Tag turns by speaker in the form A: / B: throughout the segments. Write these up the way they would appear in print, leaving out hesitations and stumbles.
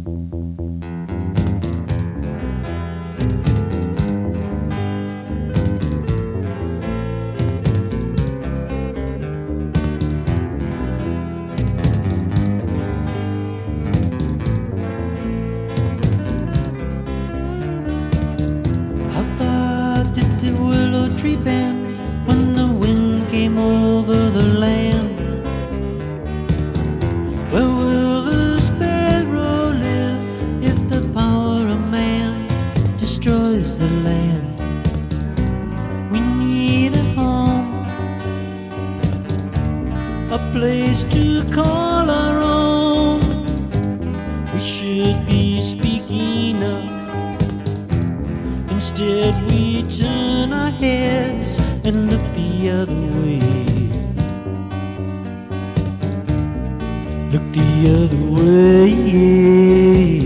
A: How far did the willow tree bend when the wind came over the land? Where will the sparrow live if the power of man destroys the land? We need a home, a place to call our own. We should be speaking up. Instead we turn our heads and look the other way. Look the other way.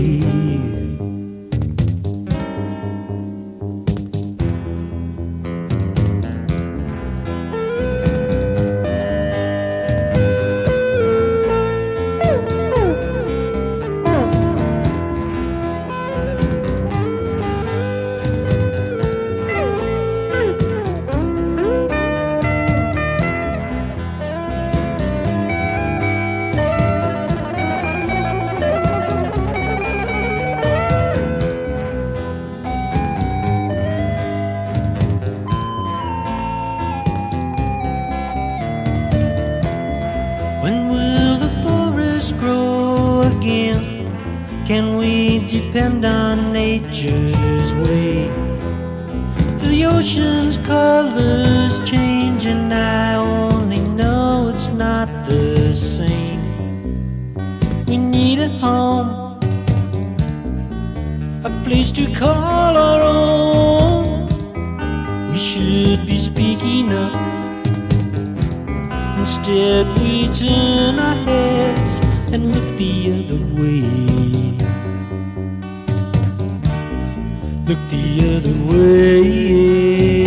A: When will the forest grow again? Can we depend on nature's way? The ocean's colors change and I only know it's not the same. We need a home, a place to call our own. We should be speaking up. Instead we turn our heads and look the other way. Look the other way.